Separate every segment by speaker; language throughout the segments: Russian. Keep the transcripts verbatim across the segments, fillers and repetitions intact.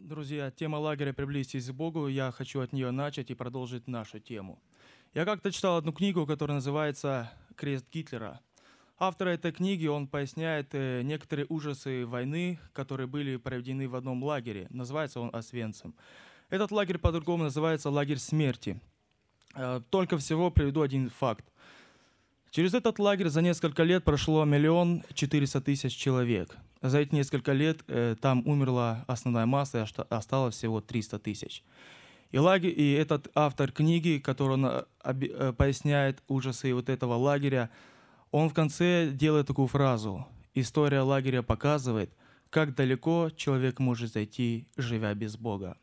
Speaker 1: Друзья, тема лагеря «Приблизьтесь к Богу», я хочу от нее начать и продолжить нашу тему. Я как-то читал одну книгу, которая называется «Крест Гитлера». Автор этой книги, он поясняет э, некоторые ужасы войны, которые были проведены в одном лагере. Называется он Освенцим. Этот лагерь по-другому называется лагерь смерти. Э, Только всего приведу один факт. Через этот лагерь за несколько лет прошло миллион четыреста тысяч человек. За эти несколько лет э, там умерла основная масса, и оста- осталось всего триста тысяч. И, лагерь, и этот автор книги, который он, э, оби- э, поясняет ужасы вот этого лагеря, он в конце делает такую фразу: «История лагеря показывает, как далеко человек может зайти, живя без Бога».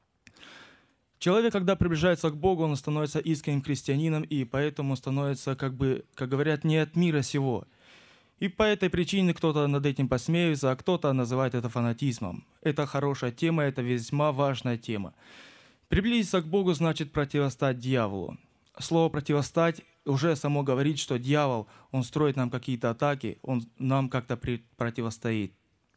Speaker 1: Человек, когда приближается к Богу, он становится искренним христианином, и поэтому становится, как бы, как говорят, не от мира сего. И по этой причине кто-то над этим посмеивается, а кто-то называет это фанатизмом. Это хорошая тема, это весьма важная тема. Приблизиться к Богу значит противостать дьяволу. Слово «противостать» уже само говорит, что дьявол, он строит нам какие-то атаки, он нам как-то при- противостоит.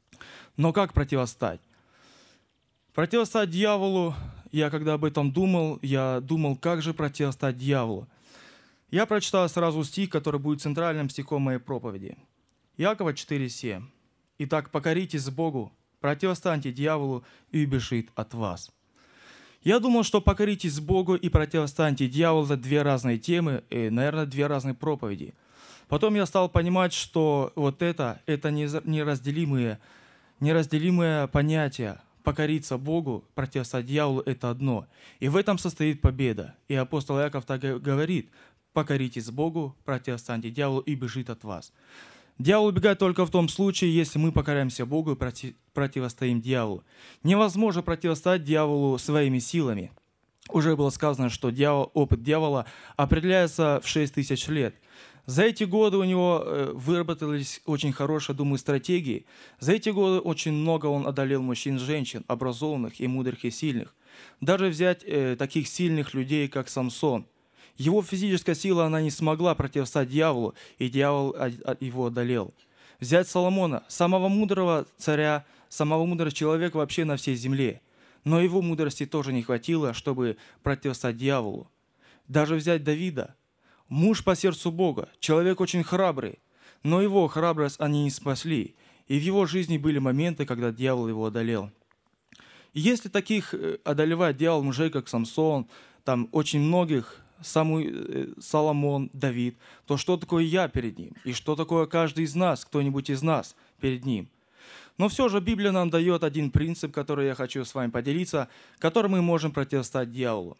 Speaker 1: Но как противостать? Противостать дьяволу, я когда об этом думал, я думал, как же противостать дьяволу. Я прочитал сразу стих, который будет центральным стихом моей проповеди. Иакова четыре семь. «Итак, покоритесь Богу, противостаньте дьяволу, и убежит от вас». Я думал, что покоритесь Богу и противостаньте дьяволу — это две разные темы, и, наверное, две разные проповеди. Потом я стал понимать, что вот это, это неза- неразделимые, неразделимые понятия. Покориться Богу, противостоять дьяволу — это одно. И в этом состоит победа. И апостол Иаков так и говорит: «Покоритесь Богу, противостаньте дьяволу, и бежит от вас». Дьявол убегает только в том случае, если мы покоряемся Богу и проти- противостоим дьяволу. Невозможно противостоять дьяволу своими силами. Уже было сказано, что дьявол, опыт дьявола определяется в шесть тысяч лет. За эти годы у него э, выработались очень хорошие, думаю, стратегии. За эти годы очень много он одолел мужчин и женщин, образованных и мудрых и сильных. Даже взять э, таких сильных людей, как Самсон. Его физическая сила, она не смогла противостоять дьяволу, и дьявол его одолел. Взять Соломона, самого мудрого царя, самого мудрого человека вообще на всей земле. Но его мудрости тоже не хватило, чтобы противостоять дьяволу. Даже взять Давида, муж по сердцу Бога, человек очень храбрый, но его храбрость они не спасли, и в его жизни были моменты, когда дьявол его одолел. И если таких одолевает дьявол мужей, как Самсон, там очень многих, Саму... Соломон, Давид, то что такое я перед ним? И что такое каждый из нас, кто-нибудь из нас перед ним? Но все же Библия нам дает один принцип, который я хочу с вами поделиться, которым мы можем противостоять дьяволу.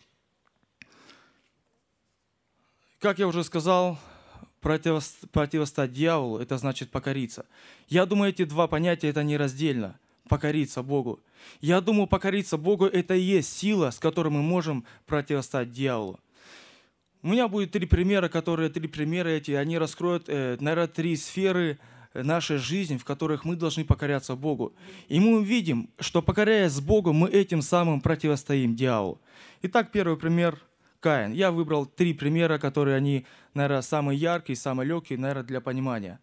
Speaker 1: Как я уже сказал, противостоять дьяволу – это значит покориться. Я думаю, эти два понятия – это нераздельно. Покориться Богу. Я думаю, покориться Богу – это и есть сила, с которой мы можем противостоять дьяволу. У меня будет три примера, которые три примера эти, они раскроют, наверное, три сферы нашей жизни, в которых мы должны покоряться Богу. И мы увидим, что, покоряясь Богу, мы этим самым противостоим дьяволу. Итак, первый пример – Каин. Я выбрал три примера, которые они, наверное, самые яркие, самые легкие, наверное, для понимания.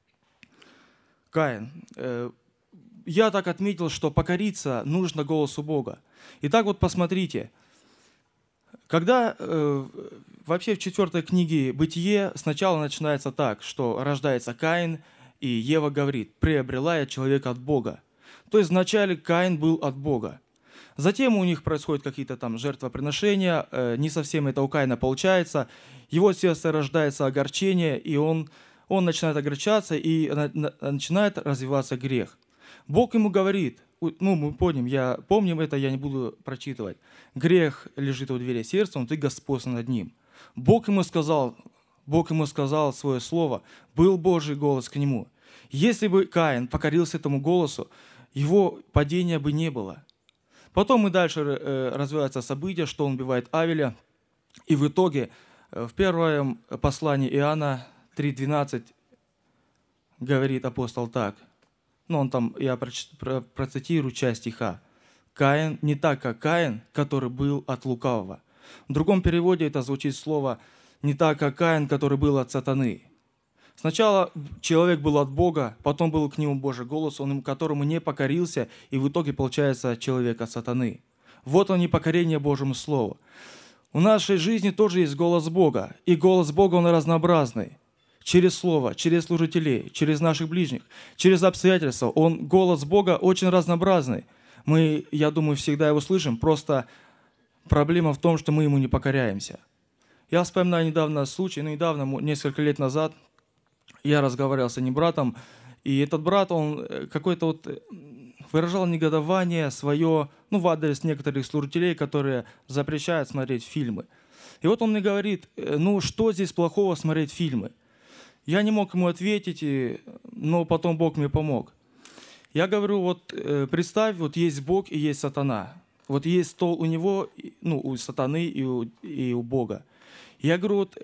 Speaker 1: Каин. Я так отметил, что покориться нужно голосу Бога. Итак, вот посмотрите. Когда э, вообще в четвертой книге «Бытие» сначала начинается так, что рождается Каин, и Ева говорит: «Приобрела я человека от Бога». То есть вначале Каин был от Бога. Затем у них происходят какие-то там жертвоприношения, э, не совсем это у Каина получается. Его сердце рождается огорчение, и он, он начинает огорчаться, и на, на, начинает развиваться грех. Бог ему говорит, ну, мы помним, я, помним это, я не буду прочитывать. Грех лежит у двери сердца, но ты господствуй над ним. Бог ему сказал, Бог ему сказал свое слово, был Божий голос к нему. Если бы Каин покорился этому голосу, его падения бы не было. Потом и дальше э, развиваются события, что он убивает Авеля. И в итоге э, в первом послании Иоанна три двенадцать говорит апостол так. Ну, он там, я процитирую часть стиха. «Каин не так, как Каин, который был от лукавого». В другом переводе это звучит слово «не так, как Каин, который был от сатаны». Сначала человек был от Бога, потом был к нему Божий голос, он которому не покорился, и в итоге получается человек от сатаны. Вот он непокорение Божьему Слову. В нашей жизни тоже есть голос Бога, и голос Бога, он разнообразный. Через Слово, через служителей, через наших ближних, через обстоятельства. Он, голос Бога, очень разнообразный. Мы, я думаю, всегда его слышим, просто проблема в том, что мы ему не покоряемся. Я вспоминаю недавно случай, ну недавно, несколько лет назад, я разговаривал с одним братом, и этот брат, он какой-то вот выражал негодование свое, ну, в адрес некоторых служителей, которые запрещают смотреть фильмы. И вот он мне говорит, ну, что здесь плохого смотреть фильмы? Я не мог ему ответить, но потом Бог мне помог. Я говорю, вот представь, вот есть Бог и есть сатана. Вот есть стол у него, ну, у сатаны и у, и у Бога. Я говорю, вот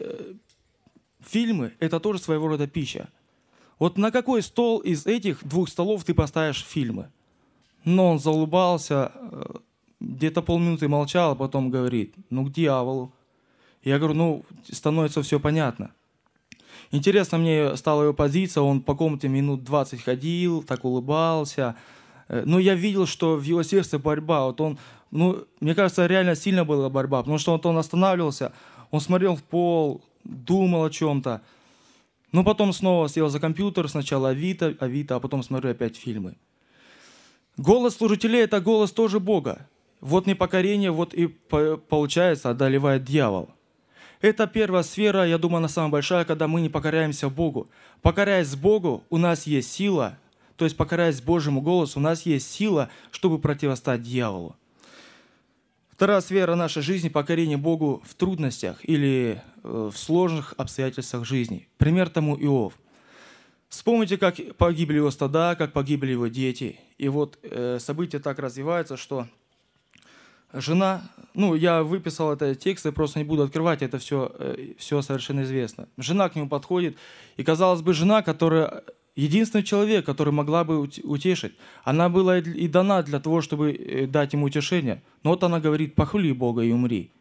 Speaker 1: фильмы – это тоже своего рода пища. Вот на какой стол из этих двух столов ты поставишь фильмы? Но он заулыбался, где-то полминуты молчал, а потом говорит, ну к дьяволу. Я говорю, ну становится все понятно. Интересно мне стала его позиция, он по комнате минут двадцать ходил, так улыбался. Но я видел, что в его сердце борьба. Вот он, ну, мне кажется, реально сильно была борьба, потому что вот он останавливался, он смотрел в пол, думал о чем-то. Но потом снова сел за компьютер, сначала Авито, Авито, а потом смотрю опять фильмы. Голос служителей – это голос тоже Бога. Вот непокорение, вот и получается, одолевает дьявол. Это первая сфера, я думаю, она самая большая, когда мы не покоряемся Богу. Покоряясь Богу, у нас есть сила, то есть покоряясь Божьему голосу, у нас есть сила, чтобы противостать дьяволу. Вторая сфера нашей жизни – покорение Богу в трудностях или в сложных обстоятельствах жизни. Пример тому Иов. Вспомните, как погибли его стада, как погибли его дети. И вот э, события так развиваются, что жена, ну, я выписал этот текст, я просто не буду открывать, это все, э, все совершенно известно. Жена к нему подходит, и, казалось бы, жена, которая единственный человек, который могла бы утешить, она была и дана для того, чтобы дать ему утешение. Но вот она говорит, похвали Бога и умри.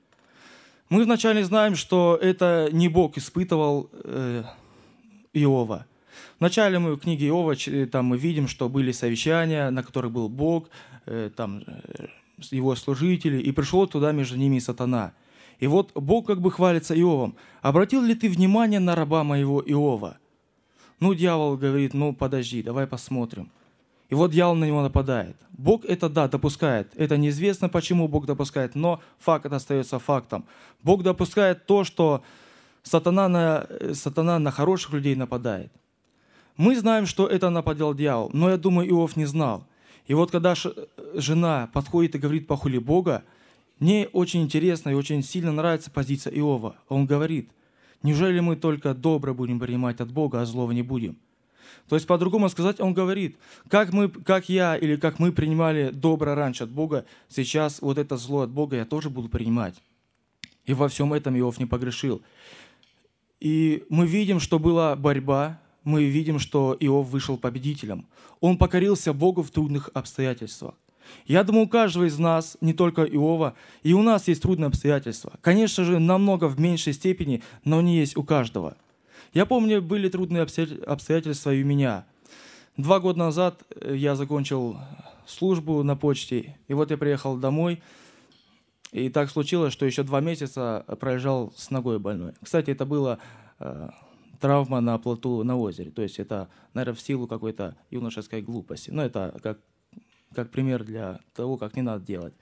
Speaker 1: Мы вначале знаем, что это не Бог испытывал э, Иова. Вначале мы в книге Иова там мы видим, что были совещания, на которых был Бог, э, там, э, его служители, и пришел туда между ними и сатана. И вот Бог как бы хвалится Иовом. «Обратил ли ты внимание на раба моего Иова?» Ну, дьявол говорит, ну, подожди, давай посмотрим. И вот дьявол на него нападает. Бог это, да, допускает. Это неизвестно, почему Бог допускает, но факт остается фактом. Бог допускает то, что сатана на, сатана на хороших людей нападает. Мы знаем, что это нападал дьявол, но я думаю, Иов не знал. И вот когда жена подходит и говорит «похвали Бога», мне очень интересно и очень сильно нравится позиция Иова. Он говорит, неужели мы только добро будем принимать от Бога, а злого не будем? То есть, по-другому сказать, он говорит, как, мы, как я или как мы принимали добро раньше от Бога, сейчас вот это зло от Бога я тоже буду принимать. И во всем этом Иов не погрешил. И мы видим, что была борьба, мы видим, что Иов вышел победителем. Он покорился Богу в трудных обстоятельствах. Я думаю, у каждого из нас, не только Иова, и у нас есть трудные обстоятельства. Конечно же, намного в меньшей степени, но они есть у каждого. Я помню, были трудные обстоятельства и у меня. Два года назад я закончил службу на почте, и вот я приехал домой, и так случилось, что еще два месяца проезжал с ногой больной. Кстати, это была э, травма на плоту на озере, то есть это, наверное, в силу какой-то юношеской глупости. Но это как, как пример для того, как не надо делать.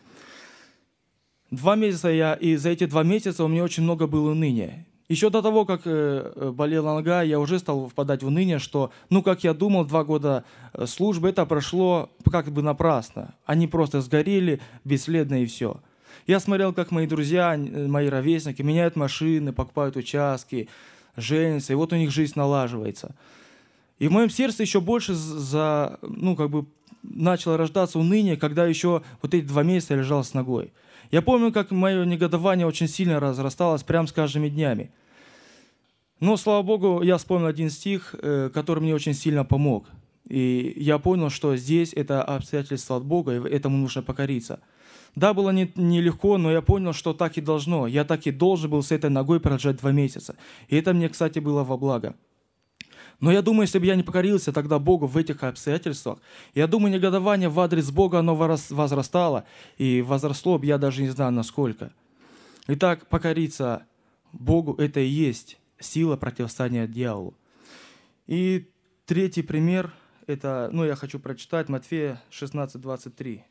Speaker 1: Два месяца я, и за эти два месяца у меня очень много было уныния. Еще до того, как э, болела нога, я уже стал впадать в уныние, что, ну, как я думал, два года службы, это прошло как бы напрасно. Они просто сгорели, бесследно и все. Я смотрел, как мои друзья, мои ровесники меняют машины, покупают участки, женятся, и вот у них жизнь налаживается. И в моем сердце еще больше за, ну, как бы начало рождаться уныние, когда еще вот эти два месяца я лежал с ногой. Я помню, как мое негодование очень сильно разрасталось прямо с каждыми днями. Но, слава Богу, я вспомнил один стих, который мне очень сильно помог. И я понял, что здесь это обстоятельство от Бога, и этому нужно покориться. Да, было нелегко, не но я понял, что так и должно. Я так и должен был с этой ногой прожить два месяца. И это мне, кстати, было во благо. Но я думаю, если бы я не покорился тогда Богу в этих обстоятельствах, я думаю, негодование в адрес Бога, оно возрастало, и возросло бы, я даже не знаю, насколько. Итак, покориться Богу – это и есть сила противостояния дьяволу. И третий пример – это, ну, я хочу прочитать Матфея шестнадцать двадцать три.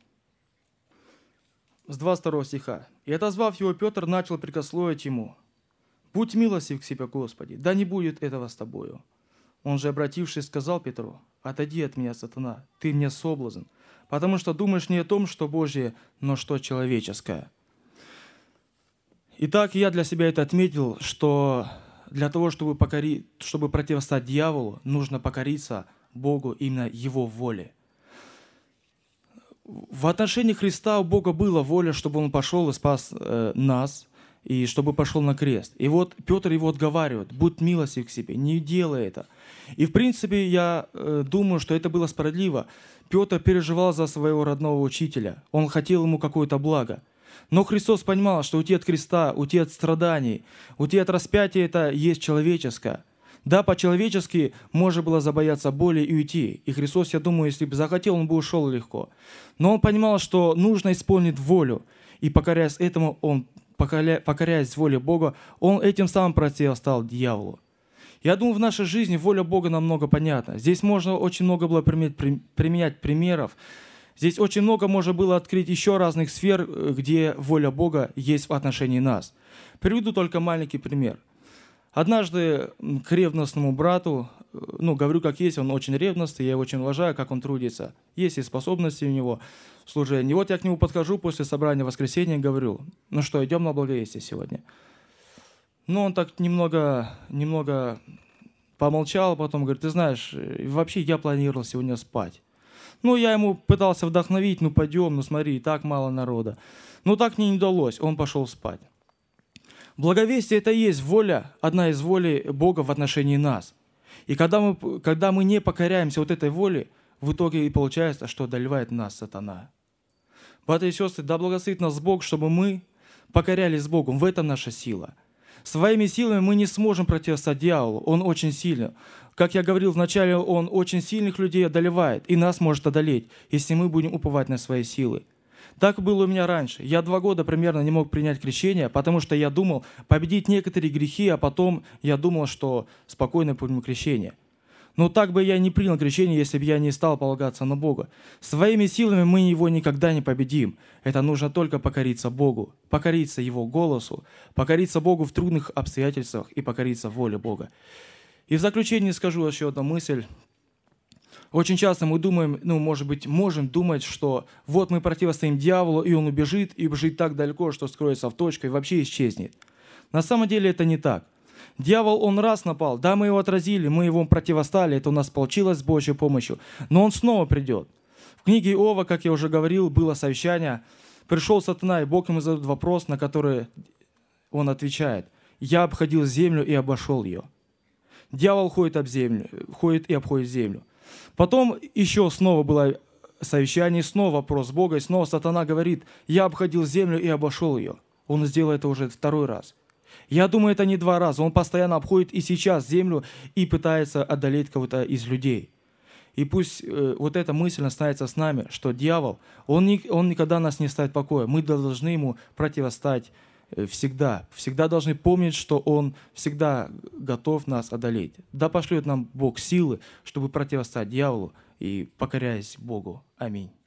Speaker 1: С двадцать второго стиха. «И отозвав его, Петр начал прикословить ему: „Будь милостив к себе, Господи, да не будет этого с тобою“. Он же, обратившись, сказал Петру: „Отойди от меня, сатана, ты мне соблазн, потому что думаешь не о том, что Божье, но что человеческое“». Итак, я для себя это отметил, что для того, чтобы, покорить, чтобы противостоять дьяволу, нужно покориться Богу именно Его воле. В отношении Христа у Бога была воля, чтобы Он пошел и спас э, нас, и чтобы пошел на крест. И вот Петр его отговаривает: будь милостив к себе, не делай это. И в принципе я э, думаю, что это было справедливо. Петр переживал за своего родного учителя, он хотел ему какое-то благо. Но Христос понимал, что уйти от креста, уйти от страданий, уйти от распятия – это есть человеческое. Да, по-человечески можно было забояться боли и уйти. И Христос, я думаю, если бы захотел, Он бы ушел легко. Но Он понимал, что нужно исполнить волю. И покоряясь этому, Он, покоряясь воле Бога, Он этим самым противостоял дьяволу. Я думаю, в нашей жизни воля Бога намного понятна. Здесь можно очень много было применять примеров. Здесь очень много можно было открыть еще разных сфер, где воля Бога есть в отношении нас. Приведу только маленький пример. Однажды к ревностному брату, ну, говорю как есть, он очень ревностный, я его очень уважаю, как он трудится. Есть и способности у него в служении. И вот я к нему подхожу после собрания в воскресенье и говорю: ну что, идем на благовестие сегодня? Ну, он так немного, немного помолчал, потом говорит: ты знаешь, вообще я планировал сегодня спать. Ну, я ему пытался вдохновить: ну, пойдем, ну, смотри, и так мало народа. Но так мне не удалось, он пошел спать. Благовестие – это и есть воля, одна из волей Бога в отношении нас. И когда мы, когда мы не покоряемся вот этой воле, в итоге и получается, что одолевает нас сатана. Братья и сестры, да благословит нас Бог, чтобы мы покорялись Богу. В этом наша сила. Своими силами мы не сможем противостоять дьяволу, он очень силен. Как я говорил вначале, он очень сильных людей одолевает и нас может одолеть, если мы будем уповать на свои силы. Так было у меня раньше. Я два года примерно не мог принять крещение, потому что я думал победить некоторые грехи, а потом я думал, что спокойно приму крещение. Но так бы я не принял крещение, если бы я не стал полагаться на Бога. Своими силами мы его никогда не победим. Это нужно только покориться Богу, покориться Его голосу, покориться Богу в трудных обстоятельствах и покориться воле Бога. И в заключение скажу еще одну мысль. Очень часто мы думаем, ну, может быть, можем думать, что вот мы противостоим дьяволу, и он убежит, и убежит так далеко, что скроется в точку и вообще исчезнет. На самом деле это не так. Дьявол, он раз напал, да, мы его отразили, мы его противостали, это у нас получилось с Божьей помощью, но он снова придет. В книге Иова, как я уже говорил, было совещание, пришел сатана, и Бог ему задает вопрос, на который он отвечает: «Я обходил землю и обошел ее». Дьявол ходит об землю, ходит и обходит землю. Потом еще снова было совещание, снова вопрос Бога, и снова сатана говорит: «Я обходил землю и обошел ее». Он сделал это уже второй раз. Я думаю, это не два раза. Он постоянно обходит и сейчас землю и пытается одолеть кого-то из людей. И пусть э, вот эта мысль останется с нами, что дьявол, он, ни, он никогда нас не оставит в покое. Мы должны ему противостать э, всегда. Всегда должны помнить, что он всегда готов нас одолеть. Да пошлет нам Бог силы, чтобы противостать дьяволу и покоряясь Богу. Аминь.